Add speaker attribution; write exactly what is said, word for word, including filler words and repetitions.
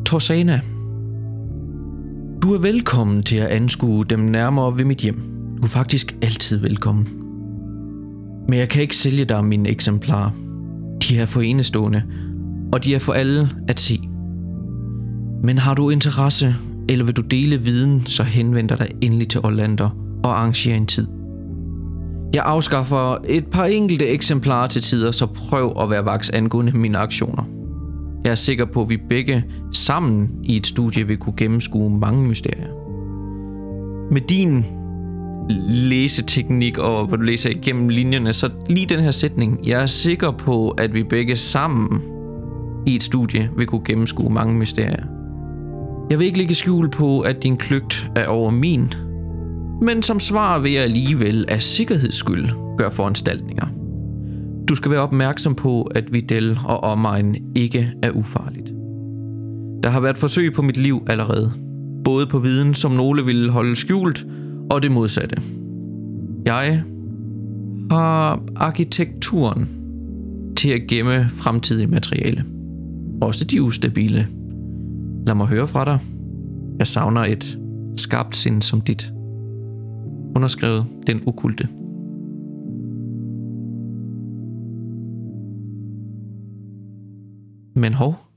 Speaker 1: Torsana. Du er velkommen til at anskue dem nærmere ved mit hjem. Du er faktisk altid velkommen. Men jeg kan ikke sælge dig mine eksemplarer. De er for enestående, og de er for alle at se. Men har du interesse, eller vil du dele viden, så henvend dig endelig til Orlander og arranger en tid. Jeg afskaffer et par enkelte eksemplarer til tider, så prøv at være vaks angående mine aktioner. Jeg er sikker på, at vi begge sammen i et studie vil kunne gennemskue mange mysterier. Med din læseteknik og hvor du læser igennem linjerne, så lige den her sætning. Jeg er sikker på, at vi begge sammen i et studie vil kunne gennemskue mange mysterier. Jeg vil ikke lægge skjul på, at din kløgt er over min, men som svar vil jeg alligevel af sikkerheds skyld gøre foranstaltninger. Du skal være opmærksom på, at Videl og omegn ikke er ufarligt. Der har været forsøg på mit liv allerede. Både på viden, som nogle ville holde skjult, og det modsatte. Jeg har arkitekturen til at gemme fremtidige materiale. Også de ustabile. Lad mig høre fra dig. Jeg savner et skarpt sind som dit. Underskrevet Den Okkulte. Men hov,